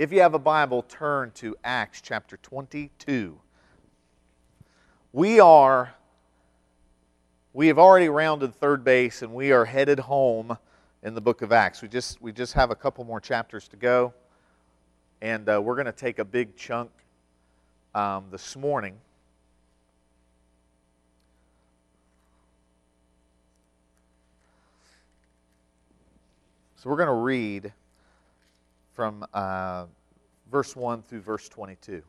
If you have a Bible, turn to Acts chapter 22. We have already rounded third base, and we are headed home in the book of Acts. We just have a couple more chapters to go, and we're going to take a big chunk this morning. So we're going to read from verse 1 through verse 22.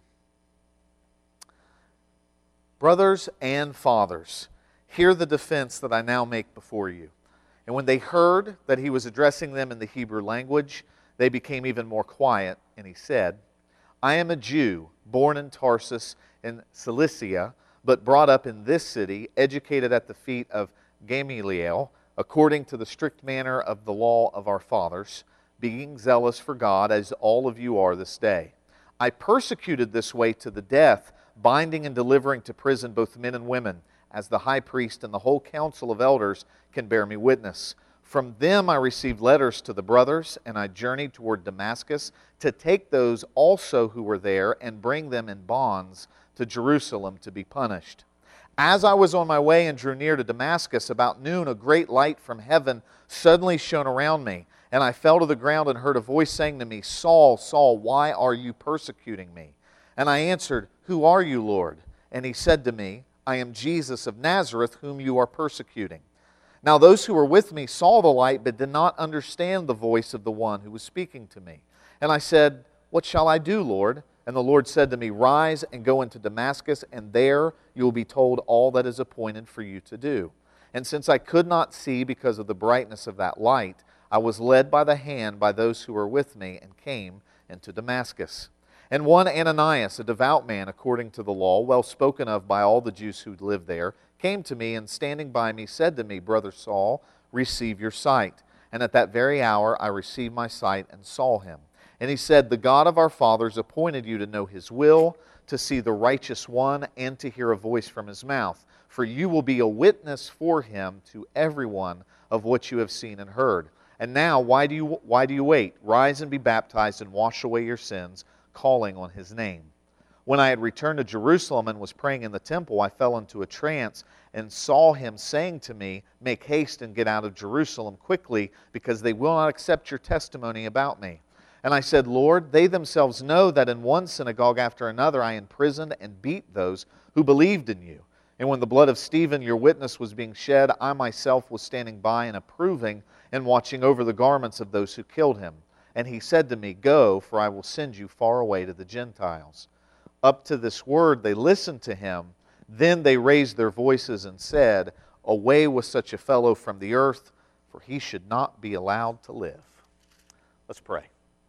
Brothers and fathers, hear the defense that I now make before you. And when they heard that he was addressing them in the Hebrew language, they became even more quiet, and he said, I am a Jew, born in Tarsus in Cilicia, but brought up in this city, educated at the feet of Gamaliel, according to the strict manner of the law of our fathers, being zealous for God, as all of you are this day. I persecuted this way to the death, binding and delivering to prison both men and women, as the high priest and the whole council of elders can bear me witness. From them I received letters to the brothers, and I journeyed toward Damascus to take those also who were there and bring them in bonds to Jerusalem to be punished. As I was on my way and drew near to Damascus, about noon a great light from heaven suddenly shone around me, and I fell to the ground and heard a voice saying to me, Saul, Saul, why are you persecuting me? And I answered, Who are you, Lord? And he said to me, I am Jesus of Nazareth, whom you are persecuting. Now those who were with me saw the light, but did not understand the voice of the one who was speaking to me. And I said, What shall I do, Lord? And the Lord said to me, Rise and go into Damascus, and there you will be told all that is appointed for you to do. And since I could not see because of the brightness of that light, I was led by the hand by those who were with me, and came into Damascus. And one Ananias, a devout man according to the law, well spoken of by all the Jews who lived there, came to me, and standing by me said to me, Brother Saul, receive your sight. And at that very hour I received my sight and saw him. And he said, The God of our fathers appointed you to know his will, to see the righteous one, and to hear a voice from his mouth. For you will be a witness for him to everyone of what you have seen and heard. And now, why do you wait? Rise and be baptized and wash away your sins, calling on his name. When I had returned to Jerusalem and was praying in the temple, I fell into a trance and saw him saying to me, Make haste and get out of Jerusalem quickly, because they will not accept your testimony about me. And I said, Lord, they themselves know that in one synagogue after another I imprisoned and beat those who believed in you. And when the blood of Stephen, your witness, was being shed, I myself was standing by and approving and watching over the garments of those who killed him. And he said to me, Go, for I will send you far away to the Gentiles. Up to this word they listened to him. Then they raised their voices and said, Away with such a fellow from the earth, for he should not be allowed to live. Let's pray.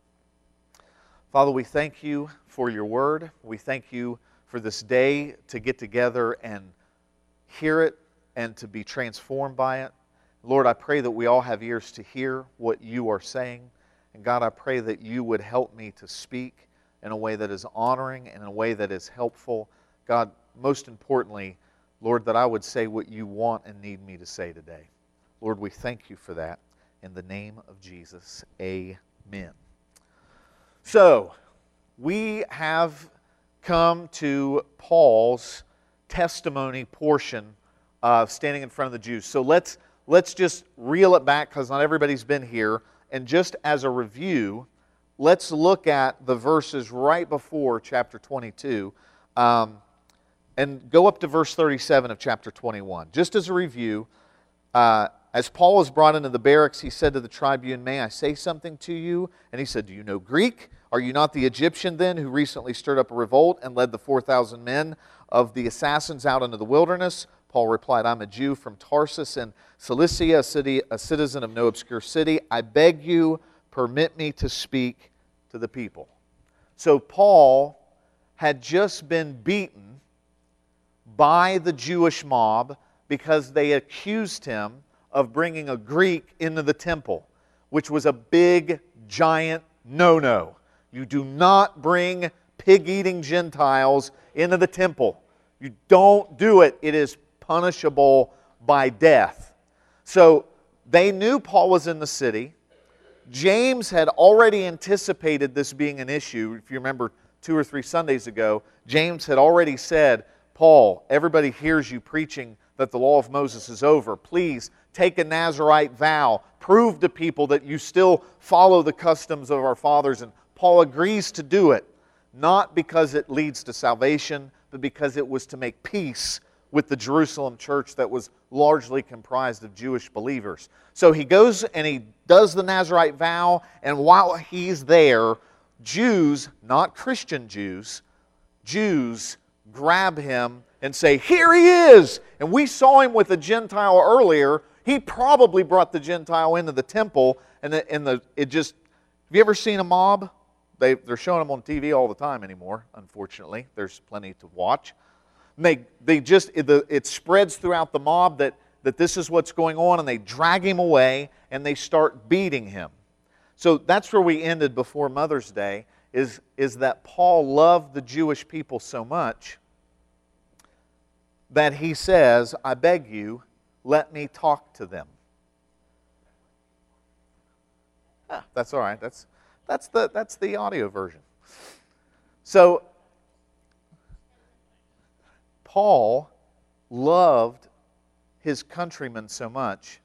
Father, we thank you for your word. We thank you for this day to get together and hear it and to be transformed by it. Lord, I pray that we all have ears to hear what you are saying. And God, I pray that you would help me to speak in a way that is honoring and in a way that is helpful. God, most importantly, Lord, that I would say what you want and need me to say today. Lord, we thank you for that. In the name of Jesus, amen. So, we have come to Paul's testimony portion of standing in front of the Jews. So let's just reel it back, because not everybody's been here. And just as a review, let's look at the verses right before chapter 22 and go up to verse 37 of chapter 21. Just as a review, as Paul was brought into the barracks, he said to the tribune, May I say something to you? And he said, Do you know Greek? Are you not the Egyptian then who recently stirred up a revolt and led the 4,000 men of the assassins out into the wilderness? Paul replied, I'm a Jew from Tarsus in Cilicia, a citizen of no obscure city. I beg you, permit me to speak to the people. So Paul had just been beaten by the Jewish mob because they accused him of bringing a Greek into the temple, which was a big, giant no-no. You do not bring pig-eating Gentiles into the temple. You don't do it. It is punishable by death. So they knew Paul was in the city. James had already anticipated this being an issue. If you remember 2 or 3 Sundays ago, James had already said, Paul, everybody hears you preaching that the law of Moses is over. Please take a Nazirite vow. Prove to people that you still follow the customs of our fathers. And Paul agrees to do it, not because it leads to salvation, but because it was to make peace with the Jerusalem church that was largely comprised of Jewish believers. So he goes and he does the Nazirite vow, and while he's there, Jews, not Christian Jews, Jews grab him and say, here he is! And we saw him with a Gentile earlier. He probably brought the Gentile into the temple, and it just... Have you ever seen a mob? They're showing them on TV all the time anymore, unfortunately. There's plenty to watch. It spreads throughout the mob that this is what's going on, and they drag him away, and they start beating him. So that's where we ended before Mother's Day, is that Paul loved the Jewish people so much that he says, I beg you, let me talk to them. That's all right. That's the audio version. So Paul loved his countrymen so much.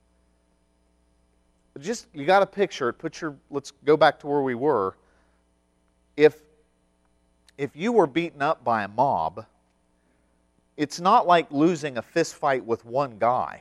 Just, you got to picture it. Let's go back to where we were. If you were beaten up by a mob, it's not like losing a fist fight with one guy.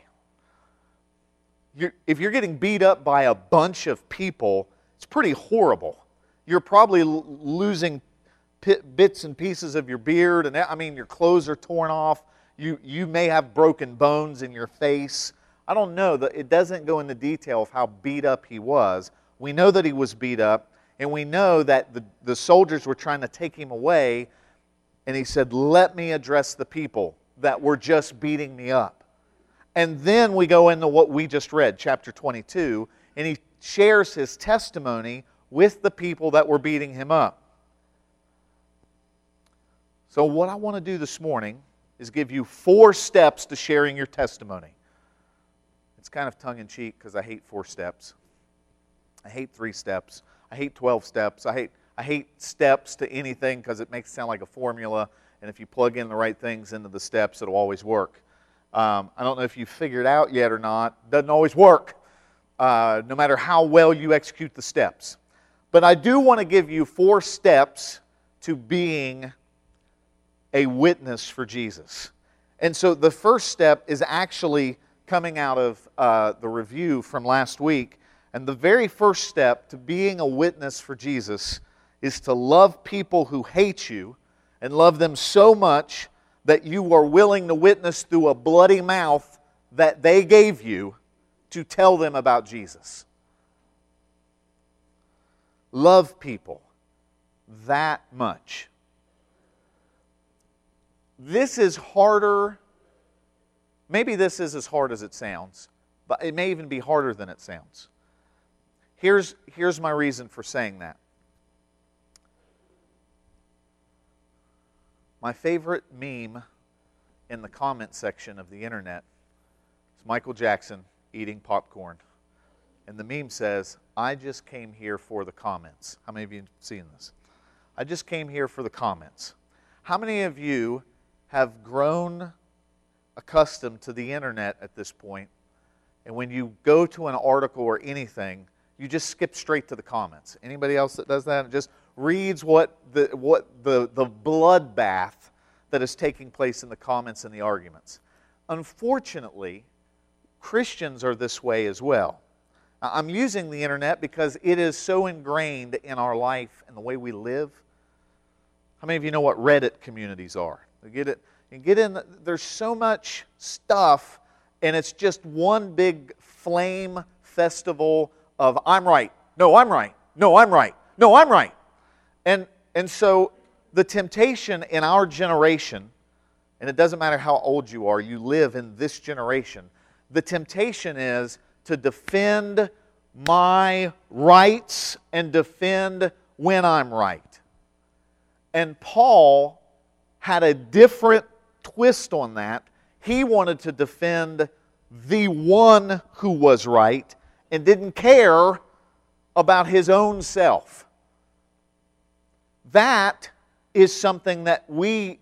If you're getting beat up by a bunch of people, it's pretty horrible. You're probably losing bits and pieces of your beard, and your clothes are torn off. You may have broken bones in your face. I don't know. It doesn't go into detail of how beat up he was. We know that he was beat up, and we know that the soldiers were trying to take him away, and he said, let me address the people that were just beating me up. And then we go into what we just read, chapter 22, and he shares his testimony with the people that were beating him up. So what I want to do this morning is give you 4 steps to sharing your testimony. It's kind of tongue-in-cheek because I hate 4 steps. I hate 3 steps. I hate 12 steps. I hate steps to anything because it makes it sound like a formula, and if you plug in the right things into the steps, it'll always work. I don't know if you've figured out yet or not. It doesn't always work, no matter how well you execute the steps. But I do want to give you 4 steps to being a witness for Jesus. And so the first step is actually coming out of the review from last week. And the very first step to being a witness for Jesus is to love people who hate you and love them so much that you are willing to witness through a bloody mouth that they gave you to tell them about Jesus. Love people that much. This is harder. Maybe this is as hard as it sounds, but it may even be harder than it sounds. Here's my reason for saying that. My favorite meme in the comment section of the internet is Michael Jackson eating popcorn. And the meme says, I just came here for the comments. How many of you have seen this? I just came here for the comments. How many of you have grown accustomed to the internet at this point, and when you go to an article or anything, you just skip straight to the comments? Anybody else that does that? It just reads what the bloodbath that is taking place in the comments and the arguments. Unfortunately, Christians are this way as well. I'm using the internet because it is so ingrained in our life and the way we live. How many of you know what Reddit communities are? You get in, there's so much stuff, and it's just one big flame festival of I'm right, no, I'm right, no, I'm right, no, I'm right. And so the temptation in our generation, and it doesn't matter how old you are, you live in this generation, the temptation is to defend my rights and defend when I'm right. And Paul had a different twist on that. He wanted to defend the one who was right and didn't care about his own self. That is something that you're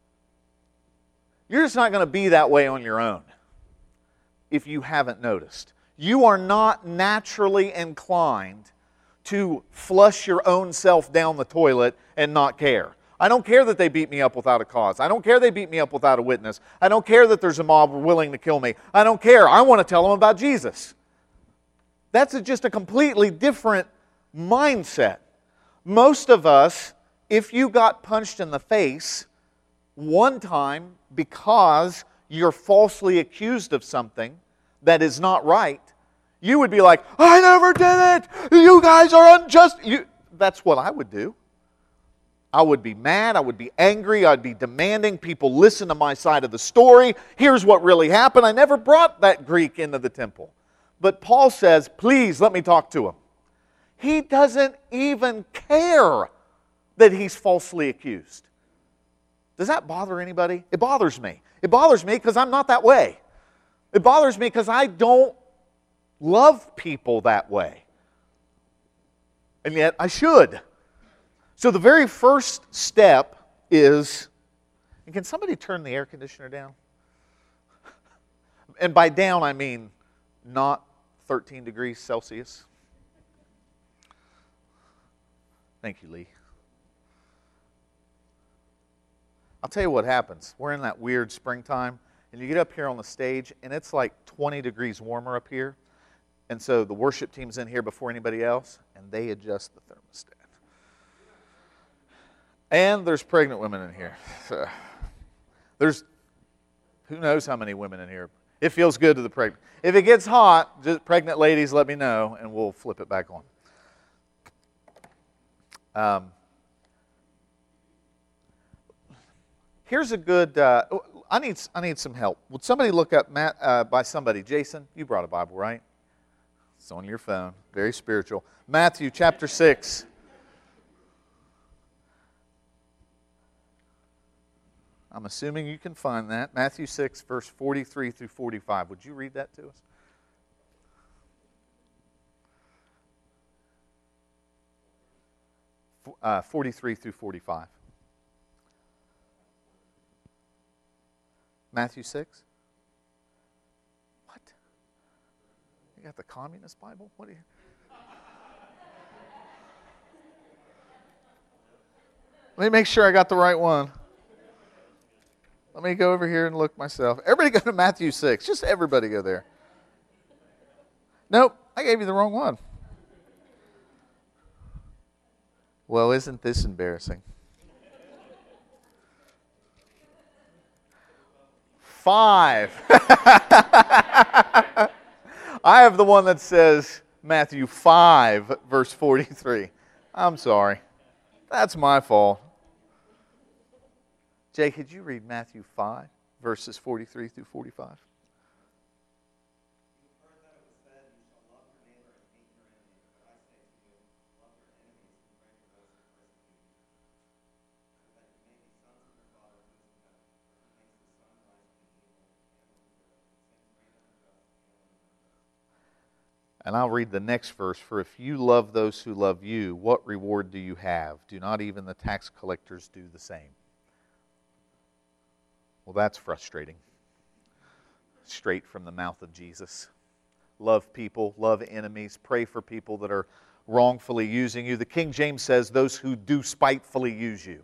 just not going to be that way on your own if you haven't noticed. You are not naturally inclined to flush your own self down the toilet and not care. I don't care that they beat me up without a cause. I don't care they beat me up without a witness. I don't care that there's a mob willing to kill me. I don't care. I want to tell them about Jesus. That's just a completely different mindset. Most of us, if you got punched in the face one time because you're falsely accused of something that is not right, you would be like, I never did it! You guys are unjust! That's what I would do. I would be mad, I would be angry, I'd be demanding people listen to my side of the story. Here's what really happened. I never brought that Greek into the temple. But Paul says, please let me talk to him. He doesn't even care that he's falsely accused. Does that bother anybody? It bothers me. It bothers me because I'm not that way. It bothers me because I don't love people that way. And yet I should. So the very first step is, and can somebody turn the air conditioner down? And by down I mean not 13 degrees Celsius. Thank you, Lee. I'll tell you what happens. We're in that weird springtime, and you get up here on the stage, and it's like 20 degrees warmer up here. And so the worship team's in here before anybody else, and they adjust the thermostat. And there's pregnant women in here. So there's who knows how many women in here. It feels good to the pregnant. If it gets hot, just pregnant ladies, let me know, and we'll flip it back on. Here's a good. I need some help. Would somebody look up by somebody? Jason, you brought a Bible, right? It's on your phone. Very spiritual. Matthew chapter 6. I'm assuming you can find that. Matthew 6, verse 43 through 45. Would you read that to us? 43 through 45. Matthew 6? What? You got the Communist Bible? What are you... Let me make sure I got the right one. Let me go over here and look myself. Everybody go to Matthew 6. Just everybody go there. Nope, I gave you the wrong one. Well, isn't this embarrassing? 5. I have the one that says Matthew 5, verse 43. I'm sorry. That's my fault. Jay, could you read Matthew 5, verses 43 through 45? And I'll read the next verse. For if you love those who love you, what reward do you have? Do not even the tax collectors do the same? Well, that's frustrating. Straight from the mouth of Jesus. Love people, love enemies, pray for people that are wrongfully using you. The King James says, those who do spitefully use you.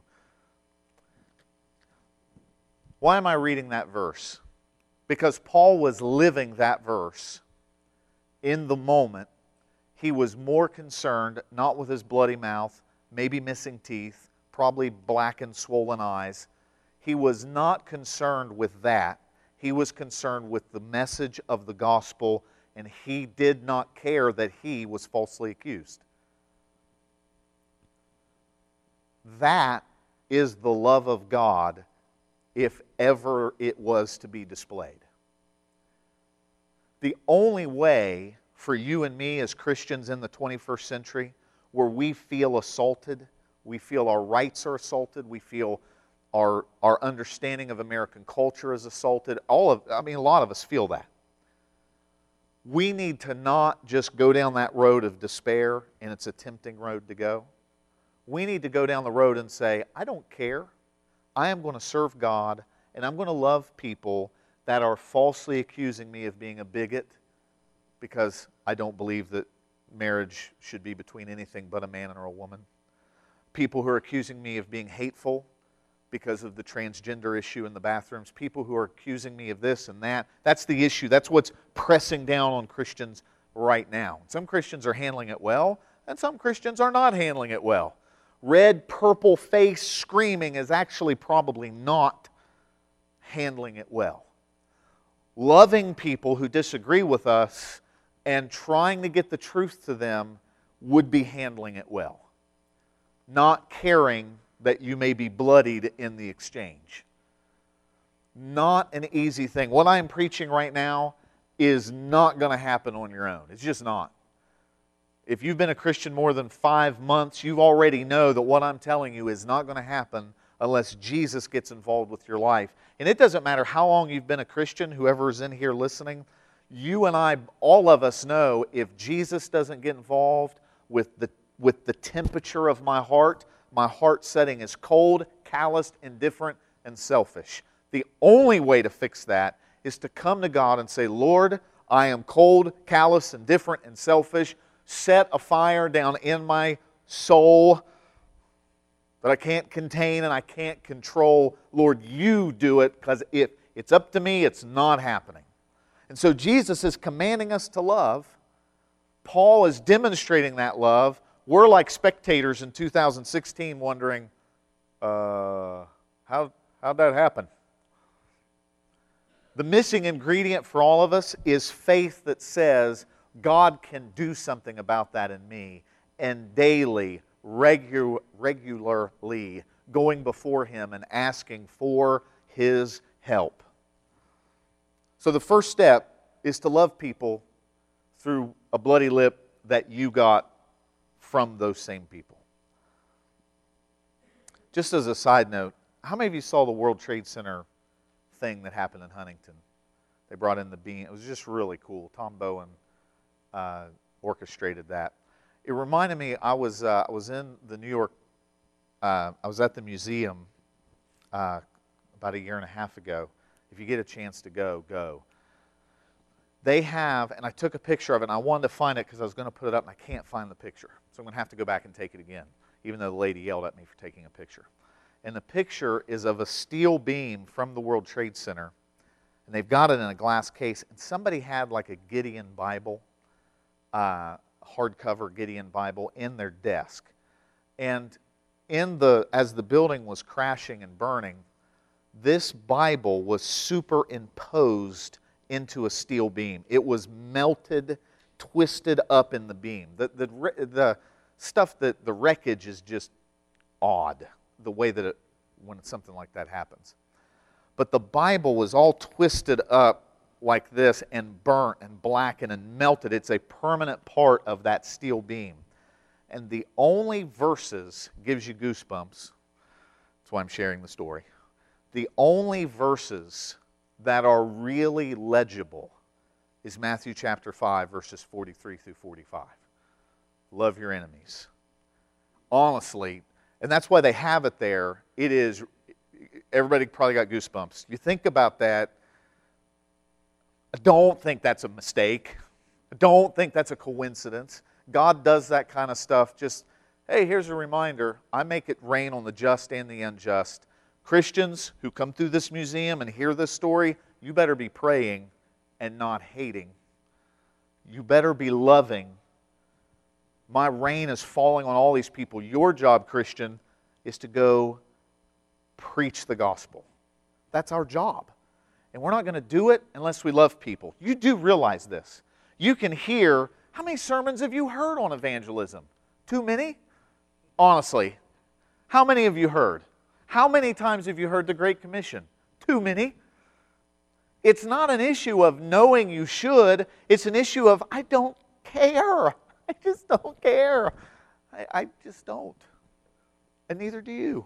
Why am I reading that verse? Because Paul was living that verse. In the moment, he was more concerned, not with his bloody mouth, maybe missing teeth, probably black and swollen eyes. He was not concerned with that. He was concerned with the message of the gospel, and he did not care that he was falsely accused. That is the love of God, if ever it was to be displayed. The only way for you and me as Christians in the 21st century where we feel assaulted, we feel our rights are assaulted, we feel our understanding of American culture is assaulted, a lot of us feel that. we need to not just go down that road of despair, and it's a tempting road to go. We need to go down the road and say, I don't care. I am going to serve God, and I'm going to love people that are falsely accusing me of being a bigot because I don't believe that marriage should be between anything but a man and a woman. People who are accusing me of being hateful because of the transgender issue in the bathrooms. People who are accusing me of this and that. That's the issue. That's what's pressing down on Christians right now. Some Christians are handling it well, and some Christians are not handling it well. Red, purple face screaming is actually probably not handling it well. Loving people who disagree with us and trying to get the truth to them would be handling it well. Not caring that you may be bloodied in the exchange. Not an easy thing. What I'm preaching right now is not going to happen on your own. It's just not. If you've been a Christian more than 5 months, you already know that what I'm telling you is not going to happen unless Jesus gets involved with your life. And it doesn't matter how long you've been a Christian, whoever is in here listening, you and I, all of us know if Jesus doesn't get involved with the temperature of my heart setting is cold, calloused, indifferent, and selfish. The only way to fix that is to come to God and say, Lord, I am cold, callous, indifferent, and selfish. Set a fire down in my soul that I can't contain and I can't control. Lord, you do it, because if it's up to me, it's not happening. And so Jesus is commanding us to love. Paul is demonstrating that love. We're like spectators in 2016 wondering, how'd that happen? The missing ingredient for all of us is faith that says, God can do something about that in me, and daily, regularly going before Him and asking for His help. So the first step is to love people through a bloody lip that you got from those same people. Just as a side note, how many of you saw the World Trade Center thing that happened in Huntington? They brought in the beam. It was just really cool. Tom Bowen orchestrated that. It reminded me, I was in the New York, I was at the museum about a year and a half ago. If you get a chance to go. They have, and I took a picture of it, and I wanted to find it because I was going to put it up, and I can't find the picture. So I'm going to have to go back and take it again, even though the lady yelled at me for taking a picture. And the picture is of a steel beam from the World Trade Center, and they've got it in a glass case, and somebody had like a Gideon Bible, hardcover Gideon Bible in their desk. And as the building was crashing and burning, this Bible was superimposed into a steel beam. It was melted, twisted up in the beam. The stuff, that the wreckage is just odd, the way that when something like that happens. But the Bible was all twisted up like this and burnt and blackened and melted. It's a permanent part of that steel beam. And the only verses, gives you goosebumps, that's why I'm sharing the story. The only verses that are really legible is Matthew chapter 5, verses 43 through 45. Love your enemies. Honestly, and that's why they have it there. It is, everybody probably got goosebumps. You think about that, I don't think that's a mistake. I don't think that's a coincidence. God does that kind of stuff just, hey, here's a reminder. I make it rain on the just and the unjust. Christians who come through this museum and hear this story, you better be praying and not hating. You better be loving. My rain is falling on all these people. Your job, Christian, is to go preach the gospel. That's our job. And we're not going to do it unless we love people. You do realize this. You can hear, how many sermons have you heard on evangelism? Too many? Honestly, how many have you heard? How many times have you heard the Great Commission? Too many. It's not an issue of knowing you should. It's an issue of, I don't care. I just don't care. I just don't. And neither do you.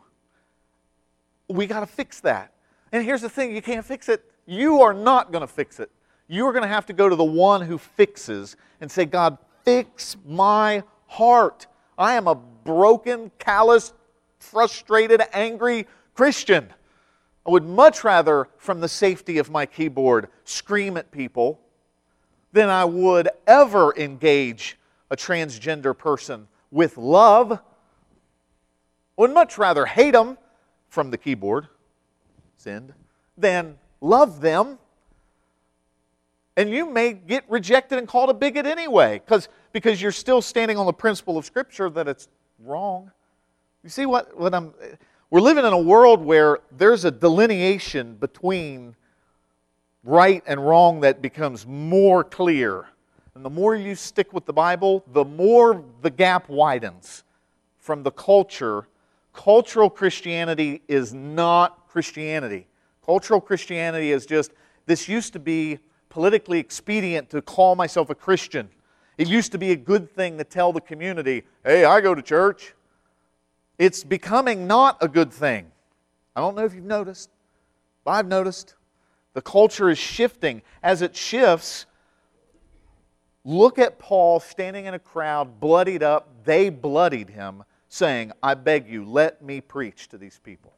We got to fix that. And here's the thing, you can't fix it. You are not going to fix it. You are going to have to go to the one who fixes and say, God, fix my heart. I am a broken, calloused, frustrated, angry Christian. I would much rather, from the safety of my keyboard, scream at people than I would ever engage a transgender person with love. I would much rather hate them from the keyboard, send, than love them. And you may get rejected and called a bigot anyway, because you're still standing on the principle of Scripture that it's wrong. You see we're living in a world where there's a delineation between right and wrong that becomes more clear. And the more you stick with the Bible, the more the gap widens from the culture. Cultural Christianity is not Christianity. Cultural Christianity is just, this used to be politically expedient to call myself a Christian. It used to be a good thing to tell the community, hey, I go to church. It's becoming not a good thing. I don't know if you've noticed, but I've noticed. The culture is shifting. As it shifts, look at Paul standing in a crowd, bloodied up. They bloodied him, saying, I beg you, let me preach to these people.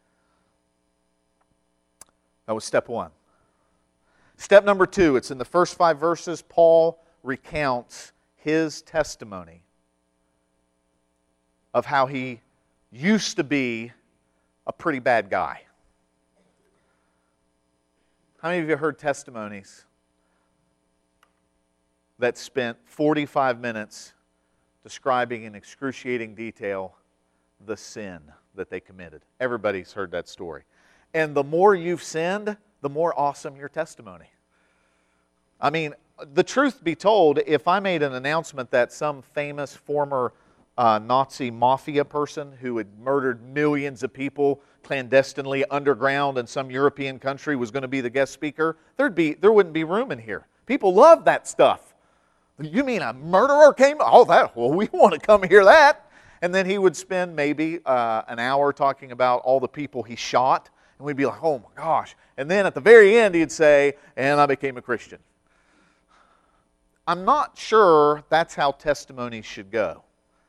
That was step one. Step number two, it's in the first 5 verses. Paul recounts his testimony of how he used to be a pretty bad guy. How many of you heard testimonies that spent 45 minutes describing in excruciating detail the sin that they committed? Everybody's heard that story. And the more you've sinned, the more awesome your testimony. I mean, the truth be told, if I made an announcement that some famous former Nazi mafia person who had murdered millions of people clandestinely underground in some European country was going to be the guest speaker, there wouldn't be room in here. People love that stuff. You mean a murderer came? Well, we want to come hear that. And then he would spend maybe an hour talking about all the people he shot. And we'd be like, oh my gosh. And then at the very end he'd say, and I became a Christian. I'm not sure that's how testimonies should go.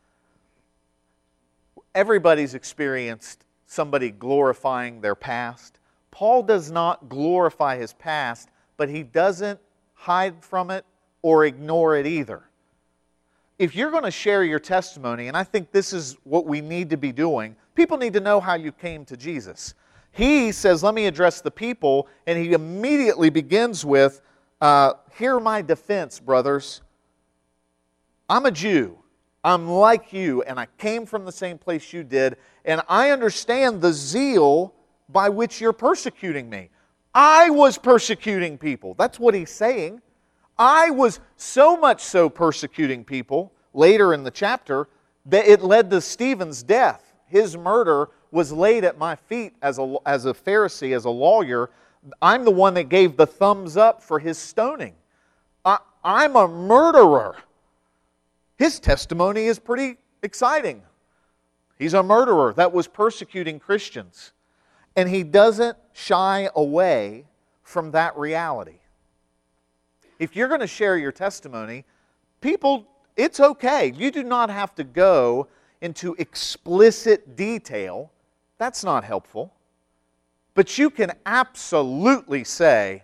Everybody's experienced somebody glorifying their past. Paul does not glorify his past, but he doesn't hide from it or ignore it either. If you're going to share your testimony, and I think this is what we need to be doing, people need to know how you came to Jesus. He says, let me address the people, and he immediately begins with, hear my defense, brothers. I'm a Jew. I'm like you, and I came from the same place you did, and I understand the zeal by which you're persecuting me. I was persecuting people. That's what he's saying. I was so much so persecuting people, later in the chapter, that it led to Stephen's death. His murder was laid at my feet as a Pharisee, as a lawyer. I'm the one that gave the thumbs up for his stoning. I'm a murderer. His testimony is pretty exciting. He's a murderer that was persecuting Christians. And he doesn't shy away from that reality. If you're going to share your testimony, people, it's okay. You do not have to go into explicit detail. That's not helpful. But you can absolutely say,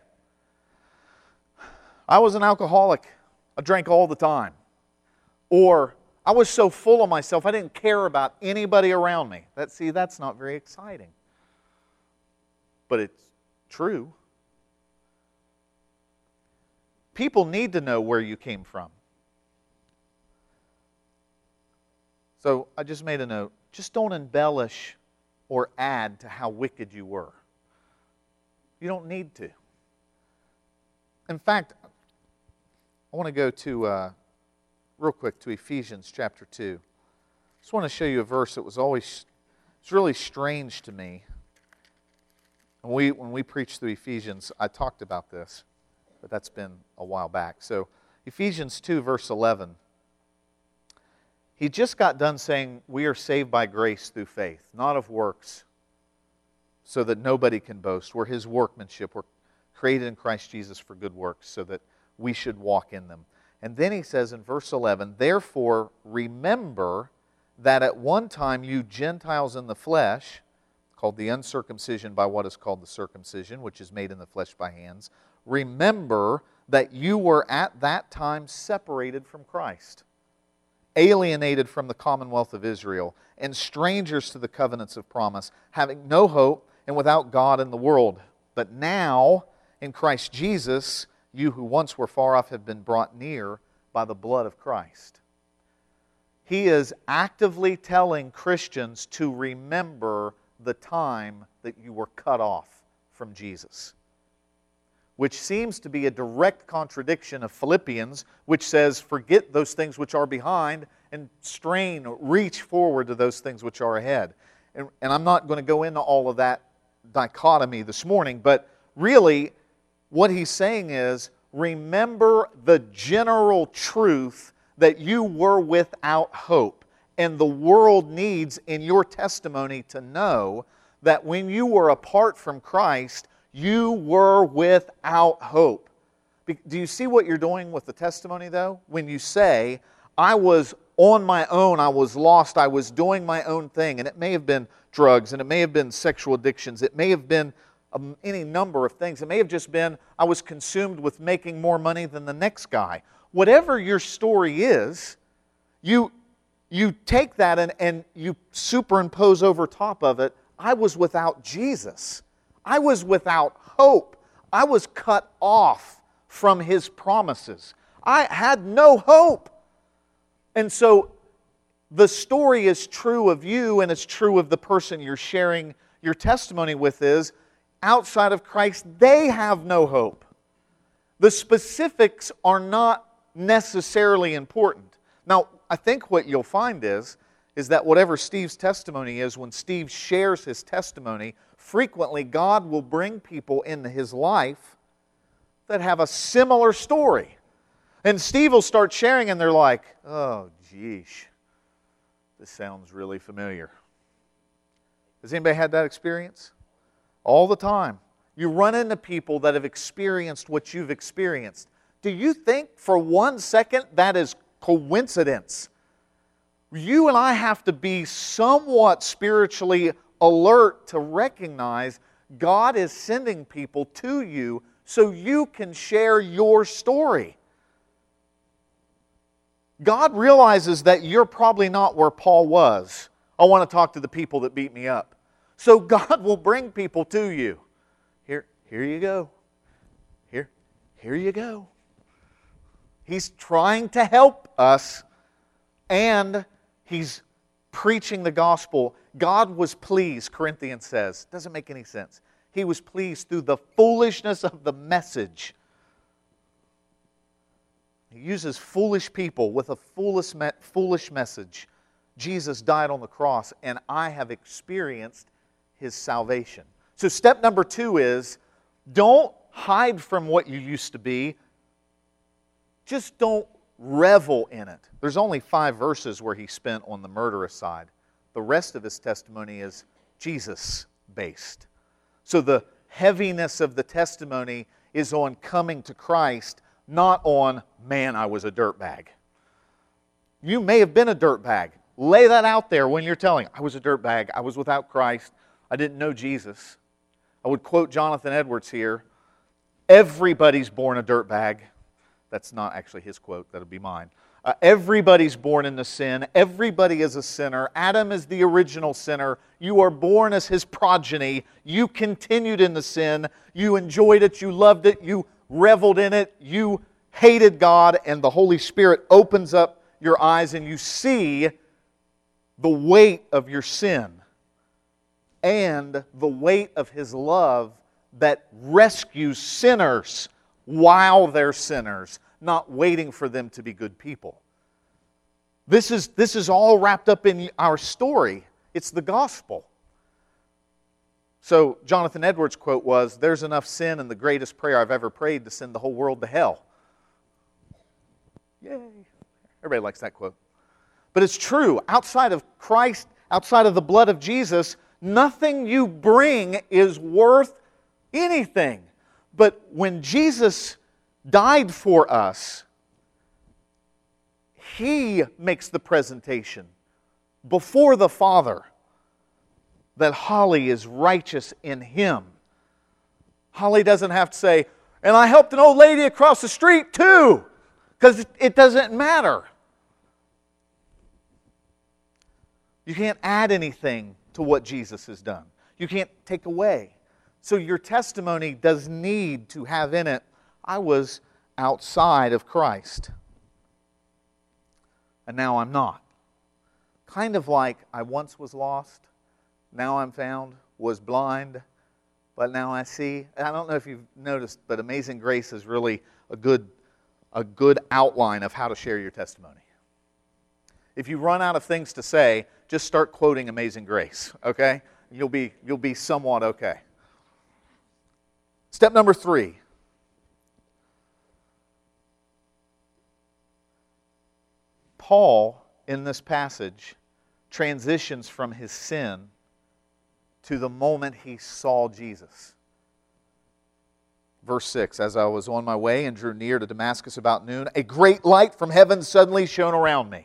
I was an alcoholic. I drank all the time. Or, I was so full of myself, I didn't care about anybody around me. That's not very exciting. But it's true. People need to know where you came from. So, I just made a note. Just don't embellish or add to how wicked you were. You don't need to. In fact, I want to go to, real quick, to Ephesians chapter 2. I just want to show you a verse that it's really strange to me. When we preached through Ephesians, I talked about this, but that's been a while back. So, Ephesians 2, verse 11. He just got done saying, we are saved by grace through faith, not of works, so that nobody can boast. We're His workmanship. We're created in Christ Jesus for good works, so that we should walk in them. And then he says in verse 11, therefore remember that at one time you Gentiles in the flesh, called the uncircumcision by what is called the circumcision, which is made in the flesh by hands, remember that you were at that time separated from Christ, alienated from the commonwealth of Israel, and strangers to the covenants of promise, having no hope and without God in the world. But now, in Christ Jesus, you who once were far off have been brought near by the blood of Christ. He is actively telling Christians to remember the time that you were cut off from Jesus, which seems to be a direct contradiction of Philippians, which says, forget those things which are behind and reach forward to those things which are ahead. And I'm not going to go into all of that dichotomy this morning, but really what he's saying is, remember the general truth that you were without hope. And the world needs, in your testimony, to know that when you were apart from Christ, you were without hope. Do you see what you're doing with the testimony, though? When you say, I was on my own, I was lost, I was doing my own thing, and it may have been drugs, and it may have been sexual addictions, it may have been any number of things. It may have just been, I was consumed with making more money than the next guy. Whatever your story is, you take that and you superimpose over top of it, I was without Jesus. I was without hope. I was cut off from His promises. I had no hope. And so the story is true of you, and it's true of the person you're sharing your testimony with is, outside of Christ, they have no hope. The specifics are not necessarily important. Now, I think what you'll find is that whatever Steve's testimony is, when Steve shares his testimony, frequently God will bring people into his life that have a similar story. And Steve will start sharing and they're like, oh, geesh, this sounds really familiar. Has anybody had that experience? All the time. You run into people that have experienced what you've experienced. Do you think for 1 second that is coincidence? You and I have to be somewhat spiritually alert to recognize God is sending people to you so you can share your story. God realizes that you're probably not where Paul was. I want to talk to the people that beat me up. So God will bring people to you. Here you go. Here you go. He's trying to help us, and He's preaching the gospel. God was pleased, Corinthians says. Doesn't make any sense. He was pleased through the foolishness of the message. He uses foolish people with a foolish message. Jesus died on the cross, and I have experienced His salvation. So step number 2 is, don't hide from what you used to be. Just don't revel in it. There's only 5 verses where he spent on the murderous side. The rest of his testimony is Jesus-based. So the heaviness of the testimony is on coming to Christ, not on, man, I was a dirtbag. You may have been a dirtbag. Lay that out there when you're telling, I was a dirtbag, I was without Christ, I didn't know Jesus. I would quote Jonathan Edwards here, everybody's born a dirtbag. That's not actually his quote, that'll be mine. Everybody's born into sin. Everybody is a sinner. Adam is the original sinner. You are born as his progeny. You continued in the sin. You enjoyed it. You loved it. You reveled in it. You hated God, and the Holy Spirit opens up your eyes and you see the weight of your sin and the weight of His love that rescues sinners while they're sinners, not waiting for them to be good people. This is all wrapped up in our story. It's the gospel. So Jonathan Edwards' quote was, there's enough sin in the greatest prayer I've ever prayed to send the whole world to hell. Yay. Everybody likes that quote. But it's true. Outside of Christ, outside of the blood of Jesus, nothing you bring is worth anything. But when Jesus died for us, He makes the presentation before the Father that Holly is righteous in Him. Holly doesn't have to say, and I helped an old lady across the street too, because it doesn't matter. You can't add anything to what Jesus has done. You can't take away. So your testimony does need to have in it, I was outside of Christ, and now I'm not. Kind of like I once was lost, now I'm found, was blind, but now I see. And I don't know if you've noticed, but Amazing Grace is really a good outline of how to share your testimony. If you run out of things to say, just start quoting Amazing Grace, okay? You'll be somewhat okay. Step number 3. Paul, in this passage, transitions from his sin to the moment he saw Jesus. Verse 6, as I was on my way and drew near to Damascus about noon, a great light from heaven suddenly shone around me.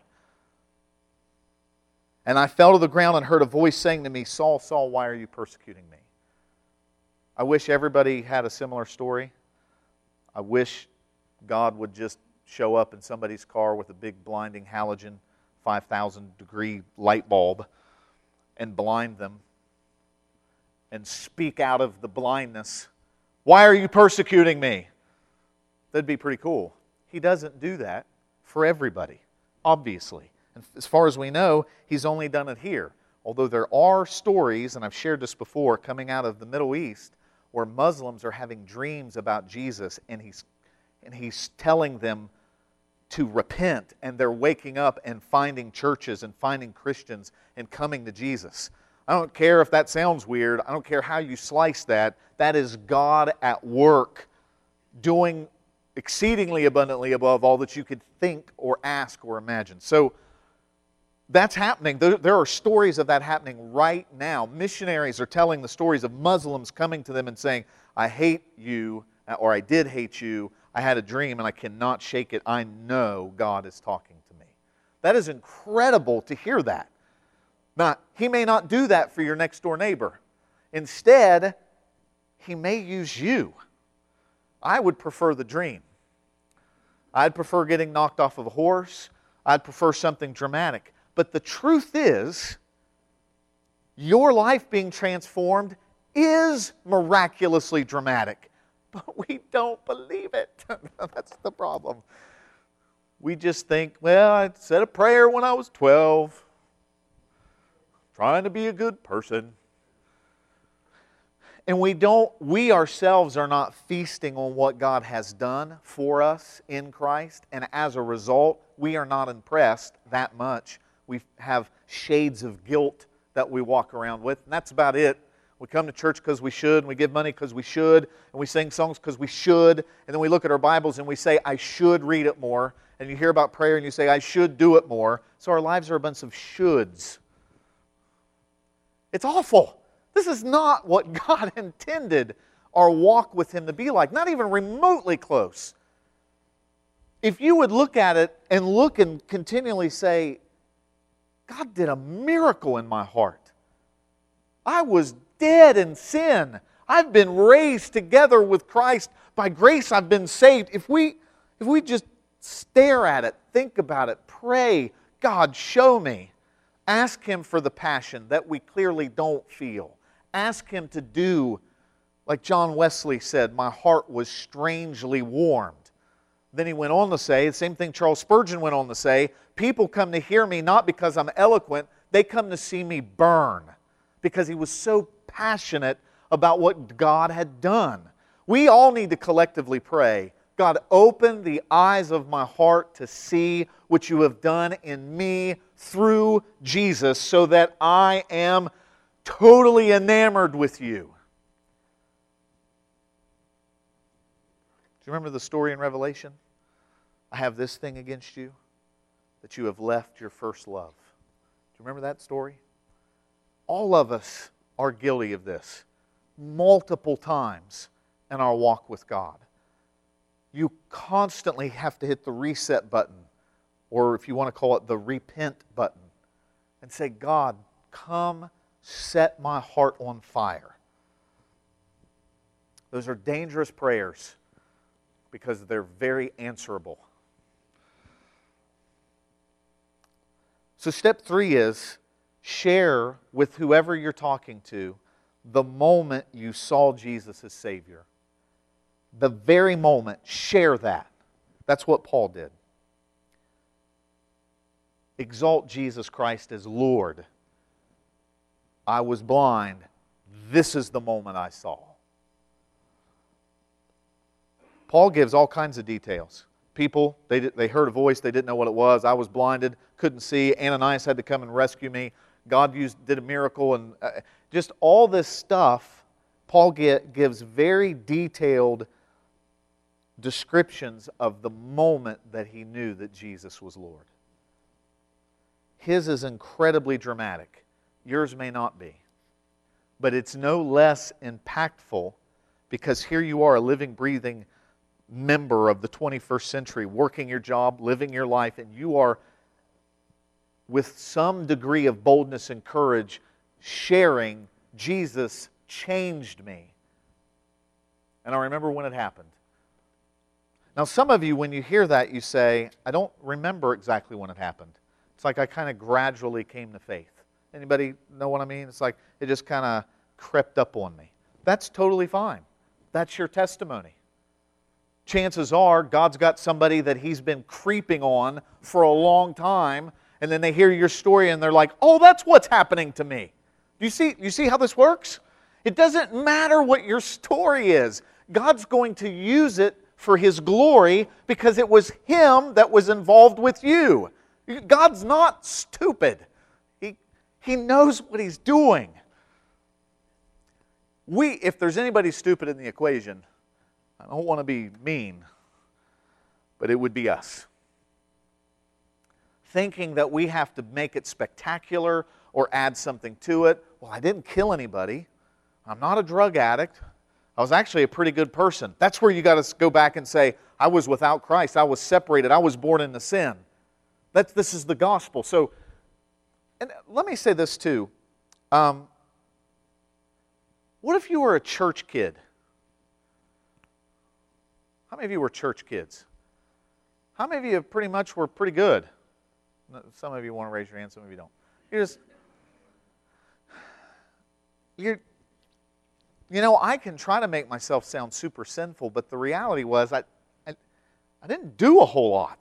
And I fell to the ground and heard a voice saying to me, Saul, Saul, why are you persecuting me? I wish everybody had a similar story. I wish God would just show up in somebody's car with a big blinding halogen 5,000 degree light bulb and blind them and speak out of the blindness, why are you persecuting me? That'd be pretty cool. He doesn't do that for everybody, obviously. And as far as we know, He's only done it here. Although there are stories, and I've shared this before, coming out of the Middle East, where Muslims are having dreams about Jesus, and he's telling them to repent, and they're waking up and finding churches and finding Christians and coming to Jesus. I don't care if that sounds weird. I don't care how you slice that. That is God at work doing exceedingly abundantly above all that you could think or ask or imagine. So that's happening. There are stories of that happening right now. Missionaries are telling the stories of Muslims coming to them and saying, I hate you, or I did hate you. I had a dream and I cannot shake it. I know God is talking to me. That is incredible to hear that. Now, He may not do that for your next door neighbor. Instead, He may use you. I would prefer the dream. I'd prefer getting knocked off of a horse. I'd prefer something dramatic. But the truth is, your life being transformed is miraculously dramatic. But we don't believe it. That's the problem. We just think, well, I said a prayer when I was 12. Trying to be a good person. And we ourselves are not feasting on what God has done for us in Christ. And as a result, we are not impressed that much. We have shades of guilt that we walk around with. And that's about it. We come to church because we should, and we give money because we should, and we sing songs because we should, and then we look at our Bibles and we say, I should read it more. And you hear about prayer and you say, I should do it more. So our lives are a bunch of shoulds. It's awful. This is not what God intended our walk with Him to be like, not even remotely close. If you would look at it and continually say, God did a miracle in my heart. I was dead in sin. I've been raised together with Christ. By grace I've been saved. If we just stare at it, think about it, pray, God, show me. Ask Him for the passion that we clearly don't feel. Ask Him to do, like John Wesley said, my heart was strangely warmed. Then he went on to say, the same thing Charles Spurgeon went on to say, people come to hear me not because I'm eloquent, they come to see me burn. Because he was so passionate about what God had done. We all need to collectively pray, God, open the eyes of my heart to see what you have done in me through Jesus so that I am totally enamored with you. Do you remember the story in Revelation? I have this thing against you, that you have left your first love. Do you remember that story? All of us are guilty of this multiple times. in our walk with God. You constantly have to hit the reset button, or if you want to call it the repent button, and say, God, come set my heart on fire. Those are dangerous prayers because they're very answerable. So step 3 is share with whoever you're talking to the moment you saw Jesus as Savior. The very moment, share that. That's what Paul did. Exalt Jesus Christ as Lord. I was blind. This is the moment I saw. Paul gives all kinds of details. People, they heard a voice, they didn't know what it was. I was blinded, couldn't see. Ananias had to come and rescue me. God did a miracle, and just all this stuff. Paul gives very detailed descriptions of the moment that he knew that Jesus was Lord. His is incredibly dramatic. Yours may not be. But it's no less impactful because here you are, a living, breathing member of the 21st century, working your job, living your life, and you are, with some degree of boldness and courage, sharing, Jesus changed me. And I remember when it happened. Now, some of you, when you hear that, you say, I don't remember exactly when it happened. It's like I kind of gradually came to faith. Anybody know what I mean? It's like it just kind of crept up on me. That's totally fine. That's your testimony. Chances are God's got somebody that He's been creeping on for a long time, and then they hear your story and they're like, oh, that's what's happening to me. You see how this works? It doesn't matter what your story is. God's going to use it for His glory because it was Him that was involved with you. God's not stupid. He knows what He's doing. If there's anybody stupid in the equation, I don't want to be mean, but it would be us. Thinking that we have to make it spectacular or add something to it. Well, I didn't kill anybody. I'm not a drug addict. I was actually a pretty good person. That's where you got to go back and say, I was without Christ. I was separated. I was born into sin. This is the gospel. So, and let me say this too. What if you were a church kid? How many of you were church kids? How many of you pretty much were pretty good? Some of you want to raise your hand, some of you don't. I can try to make myself sound super sinful, but the reality was I didn't do a whole lot.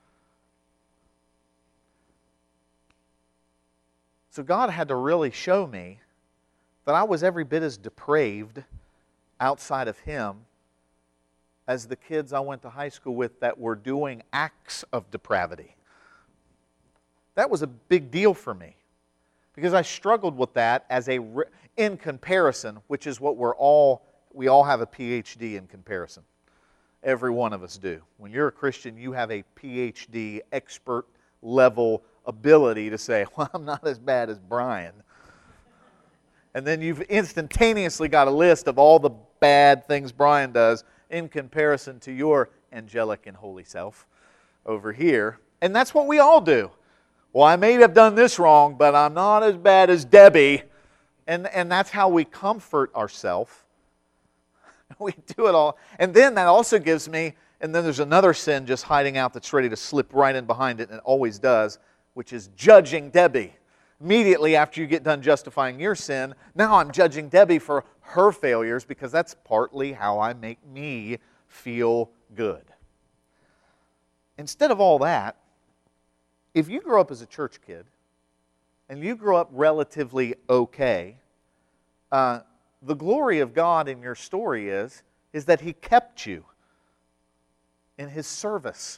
So God had to really show me that I was every bit as depraved outside of Him as the kids I went to high school with that were doing acts of depravity. That was a big deal for me because I struggled with that in comparison, which is what we all have a PhD in comparison. Every one of us do. When you're a Christian, you have a PhD, expert level ability to say, well, I'm not as bad as Brian. And then you've instantaneously got a list of all the bad things Brian does in comparison to your angelic and holy self over here. And that's what we all do. Well, I may have done this wrong, but I'm not as bad as Debbie. And that's how we comfort ourselves. We do it all. And then that also gives me, and then there's another sin just hiding out that's ready to slip right in behind it, and it always does, which is judging Debbie. Immediately after you get done justifying your sin, now I'm judging Debbie for her failures because that's partly how I make me feel good. Instead of all that, if you grow up as a church kid and you grow up relatively okay, the glory of God in your story is that He kept you in His service.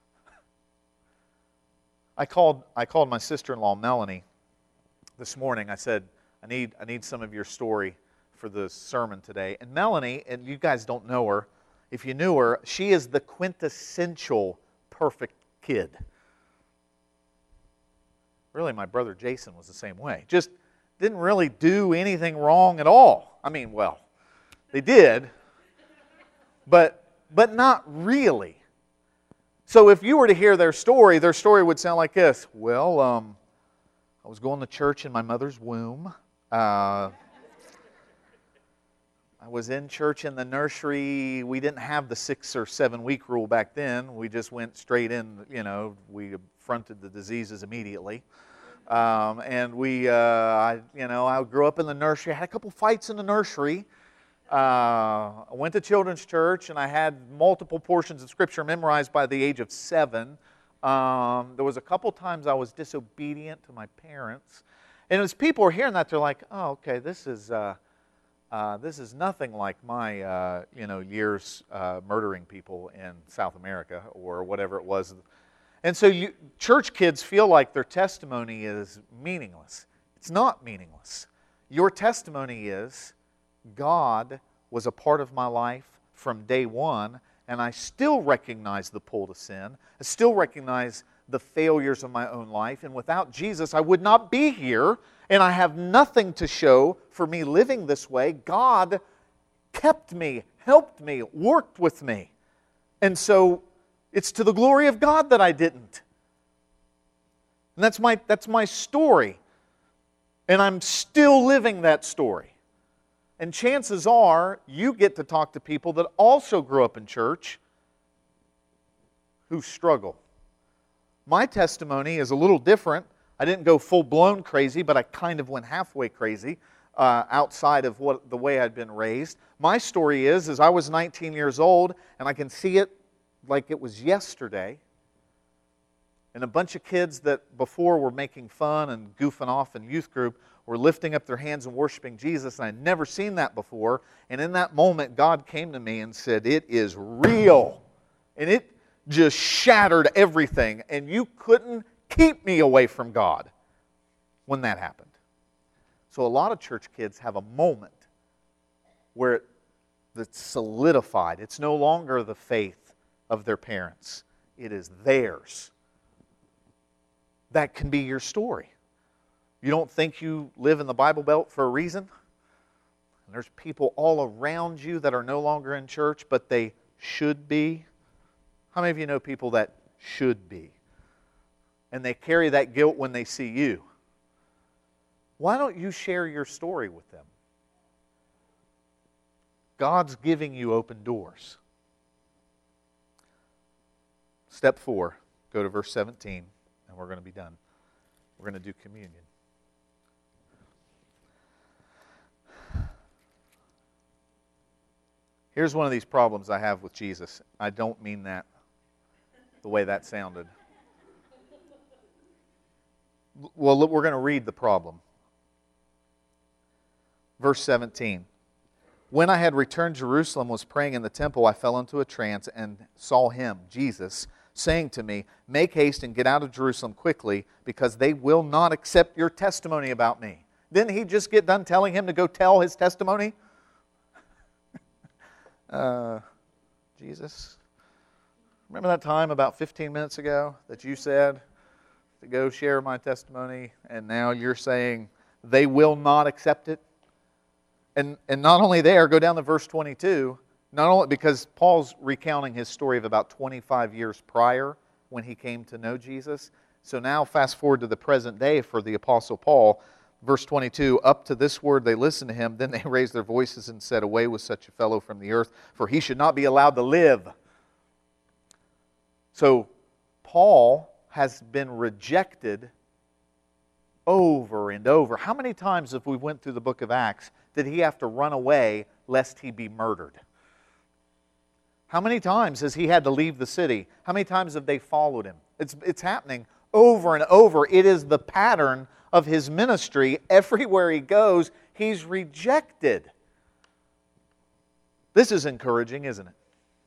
I called my sister-in-law Melanie this morning. I said, I need some of your story for the sermon today. And Melanie, and you guys don't know her, if you knew her, she is the quintessential perfect kid. Really, my brother Jason was the same way. Just didn't really do anything wrong at all. I mean, well, they did, but not really. So if you were to hear their story would sound like this. Well, I was going to church in my mother's womb. I was in church in the nursery. We didn't have the 6 or 7 week rule back then. We just went straight in, we affronted the diseases immediately. And I grew up in the nursery. I had a couple fights in the nursery. I went to children's church, and I had multiple portions of Scripture memorized by the age of 7. There was a couple times I was disobedient to my parents. And as people are hearing that, they're like, oh, okay, this is nothing like my, years murdering people in South America or whatever it was. And so church kids feel like their testimony is meaningless. It's not meaningless. Your testimony is, God was a part of my life from day one, and I still recognize the pull to sin. I still recognize the failures of my own life, and without Jesus, I would not be here, and I have nothing to show for me living this way. God kept me, helped me, worked with me. And so it's to the glory of God that I didn't. And that's my story. And I'm still living that story. And chances are you get to talk to people that also grew up in church who struggle. My testimony is a little different. I didn't go full-blown crazy, but I kind of went halfway crazy outside of the way I'd been raised. My story is I was 19 years old, and I can see it like it was yesterday. And a bunch of kids that before were making fun and goofing off in youth group were lifting up their hands and worshiping Jesus, and I'd never seen that before. And in that moment, God came to me and said, it is real. And it just shattered everything, and you couldn't keep me away from God when that happened. So a lot of church kids have a moment where it's solidified. It's no longer the faith of their parents. It is theirs. That can be your story. You don't think you live in the Bible Belt for a reason? And there's people all around you that are no longer in church, but they should be. How many of you know people that should be? And they carry that guilt when they see you. Why don't you share your story with them? God's giving you open doors. Step 4, go to verse 17, and we're going to be done. We're going to do communion. Here's one of these problems I have with Jesus. I don't mean that the way that sounded. Well, we're going to read the problem. Verse 17. When I had returned to Jerusalem, was praying in the temple, I fell into a trance and saw him, Jesus, saying to me, make haste and get out of Jerusalem quickly, because they will not accept your testimony about me. Didn't he just get done telling him to go tell his testimony? Jesus, remember that time about 15 minutes ago that you said to go share my testimony, and now you're saying they will not accept it? And not only there, go down to verse 22, not only because Paul's recounting his story of about 25 years prior when he came to know Jesus. So now fast forward to the present day for the Apostle Paul. Verse 22, up to this word they listened to him, then they raised their voices and said, away with such a fellow from the earth, for he should not be allowed to live. So Paul has been rejected over and over. How many times, if we went through the book of Acts, did he have to run away lest he be murdered? How many times has he had to leave the city? How many times have they followed him? It's happening over and over. It is the pattern of his ministry. Everywhere he goes, he's rejected. This is encouraging, isn't it?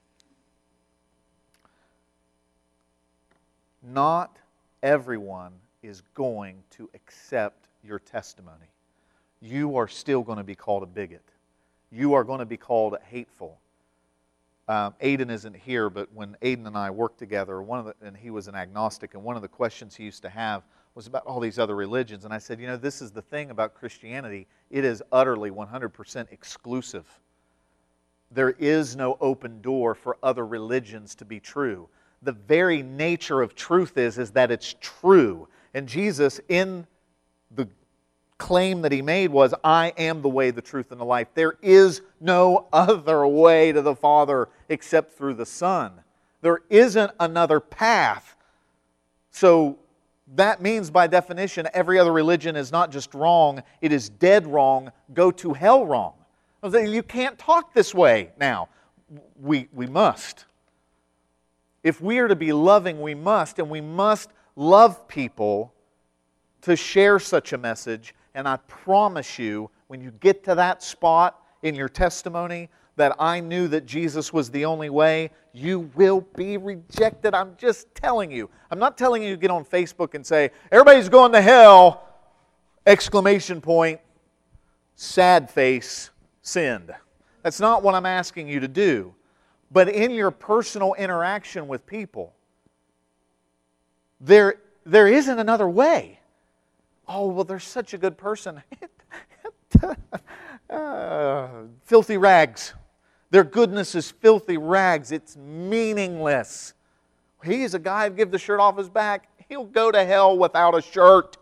Not everyone is going to accept your testimony. You are still going to be called a bigot. You are going to be called hateful. Aiden isn't here, but when Aiden and I worked together, and he was an agnostic, and one of the questions he used to have was about all these other religions. And I said, this is the thing about Christianity. It is utterly 100% exclusive. there is no open door for other religions to be true. The very nature of truth is that it's true. And Jesus, in the claim that He made was, I am the way, the truth, and the life. There is no other way to the Father except through the Son. There isn't another path. So that means, by definition, every other religion is not just wrong, it is dead wrong, go to hell wrong. You can't talk this way now. We must. If we are to be loving, we must, and we must love people to share such a message. And I promise you, when you get to that spot in your testimony, that I knew that Jesus was the only way, you will be rejected. I'm just telling you. I'm not telling you to get on Facebook and say, everybody's going to hell, exclamation point, sad face, sinned. That's not what I'm asking you to do. But in your personal interaction with people, there isn't another way. Oh, well, they're such a good person. Filthy rags. Their goodness is filthy rags. It's meaningless. He's a guy who give the shirt off his back. He'll go to hell without a shirt.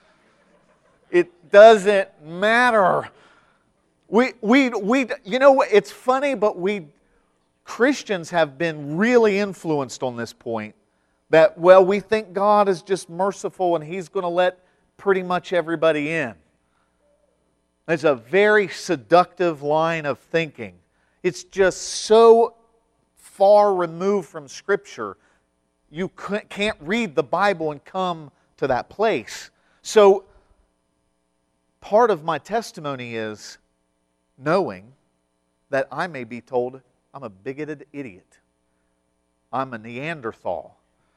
It doesn't matter. You know, it's funny, but Christians have been really influenced on this point. That, well, we think God is just merciful and He's going to let pretty much everybody in. It's a very seductive line of thinking. It's just so far removed from Scripture, you can't read the Bible and come to that place. So, part of my testimony is knowing that I may be told I'm a bigoted idiot. I'm a Neanderthal.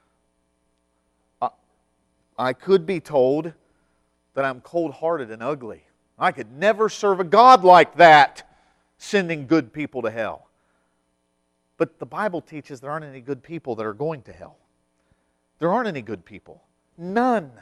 I could be told that I'm cold-hearted and ugly. I could never serve a God like that, sending good people to hell. But the Bible teaches there aren't any good people that are going to hell. There aren't any good people. None.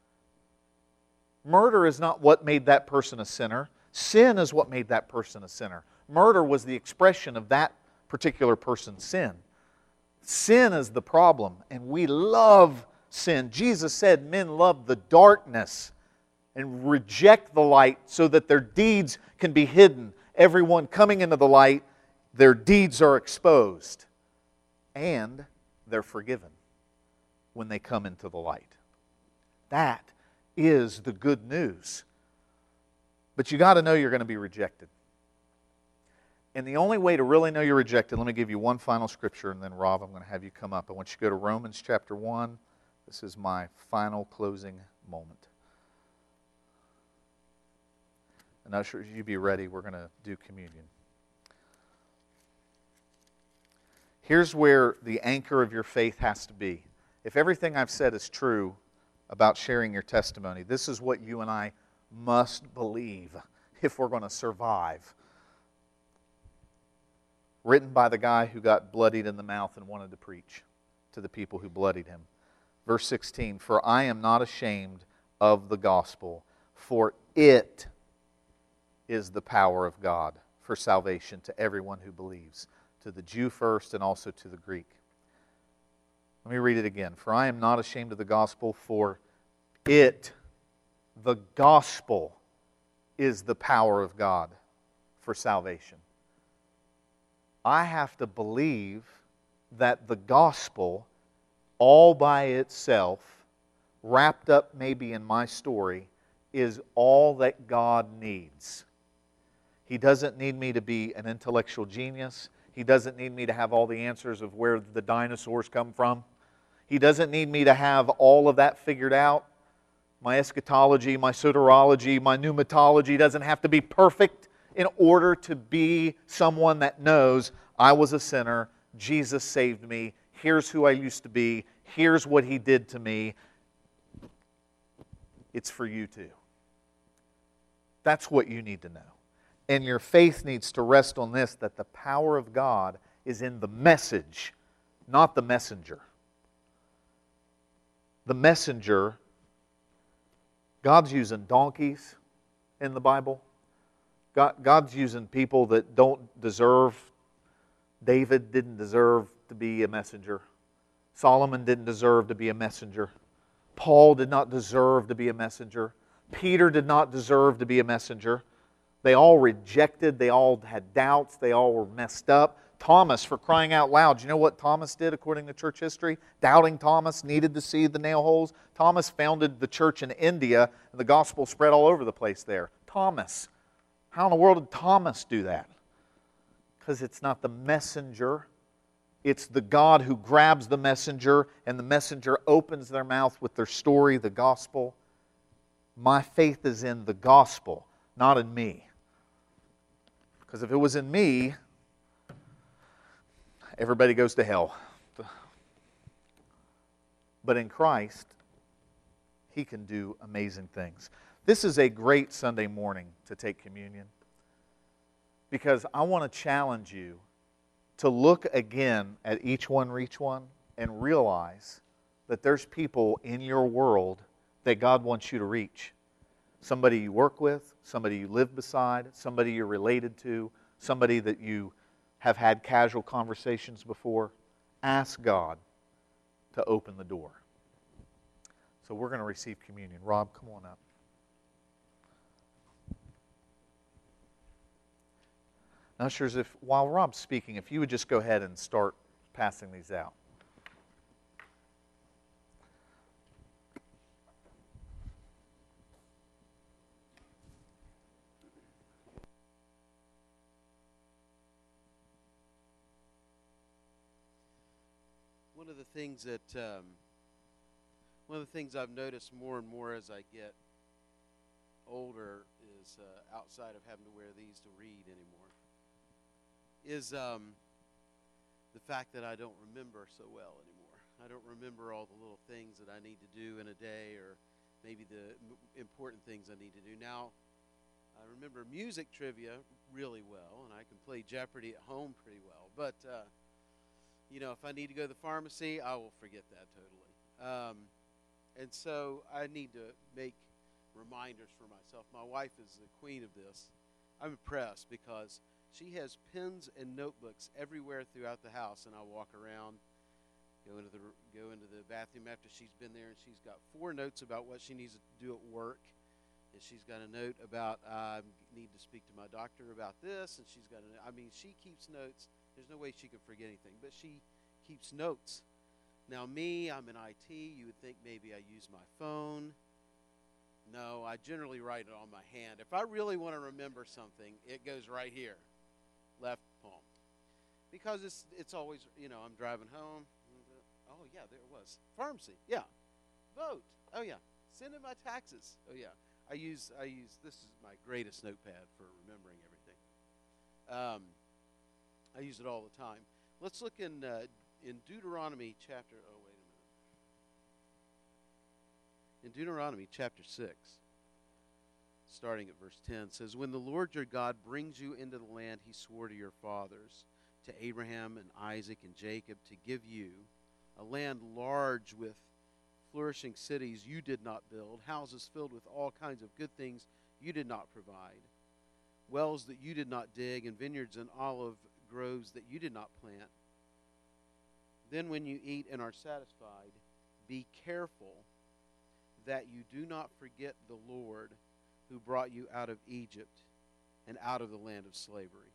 Murder is not what made that person a sinner. Sin is what made that person a sinner. Murder was the expression of that particular person's sin. Sin is the problem, and we love sin. Jesus said men love the darkness and reject the light so that their deeds can be hidden. Everyone coming into the light, their deeds are exposed. And they're forgiven when they come into the light. That is the good news. But you got to know you're going to be rejected. And the only way to really know you're rejected, let me give you one final scripture, and then Rob, I'm going to have you come up. I want you to go to Romans chapter 1. This is my final closing moment. And ushers, you be ready. We're going to do communion. Here's where the anchor of your faith has to be. If everything I've said is true about sharing your testimony, this is what you and I must believe if we're going to survive. Written by the guy who got bloodied in the mouth and wanted to preach to the people who bloodied him. Verse 16, for I am not ashamed of the gospel, for it is the power of God for salvation to everyone who believes, to the Jew first and also to the Greek. Let me read it again. For I am not ashamed of the gospel, for it, the gospel, is the power of God for salvation. I have to believe that the gospel, all by itself, wrapped up maybe in my story, is all that God needs. He doesn't need me to be an intellectual genius. He doesn't need me to have all the answers of where the dinosaurs come from. He doesn't need me to have all of that figured out. My eschatology, my soteriology, my pneumatology doesn't have to be perfect in order to be someone that knows I was a sinner, Jesus saved me, here's who I used to be, here's what He did to me. It's for you too. That's what you need to know. And your faith needs to rest on this, that the power of God is in the message, not the messenger. The messenger, God's using donkeys in the Bible. God's using people that don't deserve David didn't deserve to be a messenger. Solomon didn't deserve to be a messenger. Paul did not deserve to be a messenger. Peter did not deserve to be a messenger. They all rejected. They all had doubts. They all were messed up. Thomas, for crying out loud. Do you know what Thomas did according to church history? Doubting Thomas needed to see the nail holes. Thomas founded the church in India, and the gospel spread all over the place there. Thomas. How in the world did Thomas do that? Because it's not the messenger. It's the God who grabs the messenger, and the messenger opens their mouth with their story, the gospel. My faith is in the gospel, not in me. Because if it was in me, everybody goes to hell. But in Christ, He can do amazing things. This is a great Sunday morning to take communion, because I want to challenge you to look again at each one and realize that there's people in your world that God wants you to reach. Somebody you work with, somebody you live beside, somebody you're related to, somebody that you have had casual conversations before. Ask God to open the door. So we're going to receive communion. Rob, come on up. Ushers, while Rob's speaking, if you would just go ahead and start passing these out. One of the things I've noticed more and more as I get older is outside of having to wear these to read anymore, is the fact that I don't remember so well anymore. I don't remember all the little things that I need to do in a day, or maybe the important things I need to do. Now, I remember music trivia really well, and I can play Jeopardy at home pretty well. But, if I need to go to the pharmacy, I will forget that totally. And so I need to make reminders for myself. My wife is the queen of this. I'm impressed because she has pens and notebooks everywhere throughout the house, and I walk around, go into the bathroom after she's been there, and she's got 4 notes about what she needs to do at work, and she's got a note about I need to speak to my doctor about this, and she's got she keeps notes. There's no way she can forget anything, but she keeps notes. Now me, I'm in IT. You would think maybe I use my phone. No, I generally write it on my hand. If I really want to remember something, it goes right here. Left palm, because it's always, I'm driving home. Oh yeah, there it was. Pharmacy, yeah. Vote, oh yeah. Send in my taxes, oh yeah. I use this is my greatest notepad for remembering everything. I use it all the time. Let's look in Deuteronomy chapter. Oh wait a minute. In Deuteronomy chapter 6. Starting at verse 10, says, "When the Lord your God brings you into the land He swore to your fathers, to Abraham and Isaac and Jacob, to give you, a land large with flourishing cities you did not build, houses filled with all kinds of good things you did not provide, wells that you did not dig, and vineyards and olive groves that you did not plant. Then when you eat and are satisfied, be careful that you do not forget the Lord who brought you out of Egypt and out of the land of slavery."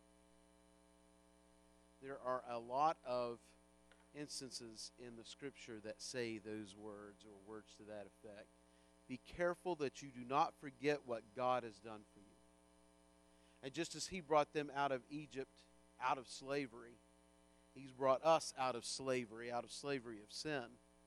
There are a lot of instances in the Scripture that say those words, or words to that effect. Be careful that you do not forget what God has done for you. And just as He brought them out of Egypt, out of slavery, He's brought us out of slavery of sin.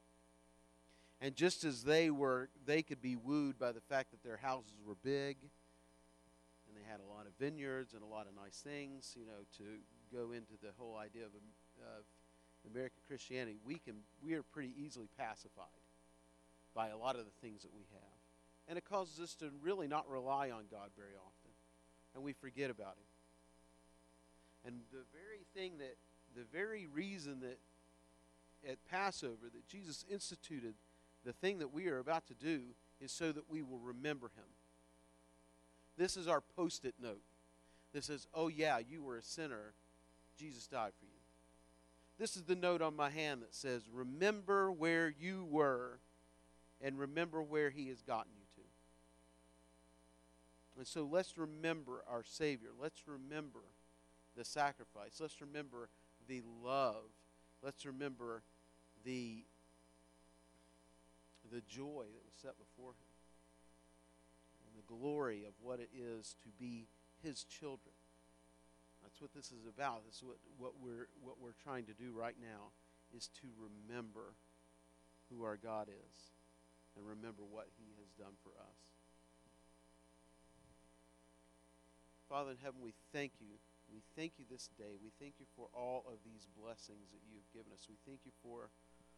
And just as they could be wooed by the fact that their houses were big, and they had a lot of vineyards and a lot of nice things, to go into the whole idea of American Christianity, we are pretty easily pacified by a lot of the things that we have. And it causes us to really not rely on God very often, and we forget about Him. And the very reason that at Passover that Jesus instituted the thing that we are about to do is so that we will remember Him. This is our post-it note. This is, oh yeah, you were a sinner. Jesus died for you. This is the note on my hand that says, remember where you were and remember where he has gotten you to. And so let's remember our Savior. Let's remember the sacrifice. Let's remember the love. Let's remember the joy that was set before him. And the glory of what it is to be his children. That's what this is about. This is what we're trying to do right now, is to remember who our God is and remember what he has done for us. Father in heaven, we thank you. We thank you this day. We thank you for all of these blessings that you've given us. We thank you for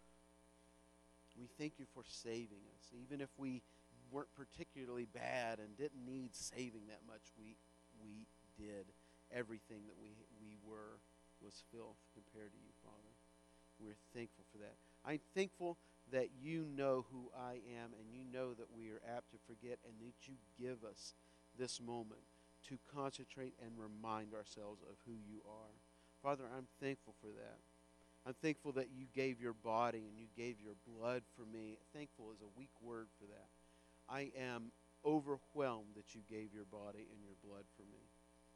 saving us. Even if we weren't particularly bad and didn't need saving that much, we did. Everything that we were was filth compared to you, Father. We're thankful for that. I'm thankful that you know who I am, and you know that we are apt to forget, and that you give us this moment to concentrate and remind ourselves of who you are. Father, I'm thankful for that. I'm thankful that you gave your body and you gave your blood for me. Thankful is a weak word for that. I am overwhelmed that you gave your body and your blood for me.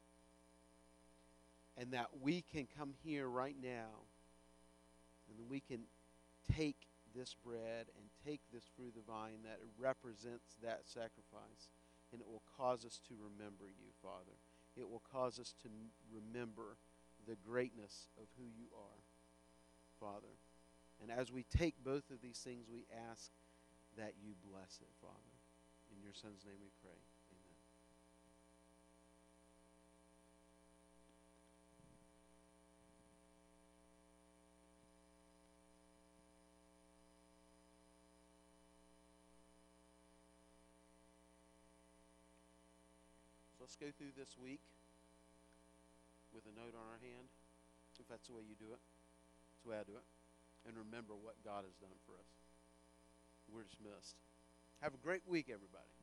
And that we can come here right now and we can take this bread and take this fruit of the vine that represents that sacrifice, and it will cause us to remember you, Father. It will cause us to remember the greatness of who you are, Father. And as we take both of these things, we ask that you bless it, Father. In your Son's name we pray. Amen. So let's go through this week with a note on our hand, if that's the way you do it. That's the way I do it. And remember what God has done for us. We're dismissed. Have a great week, everybody.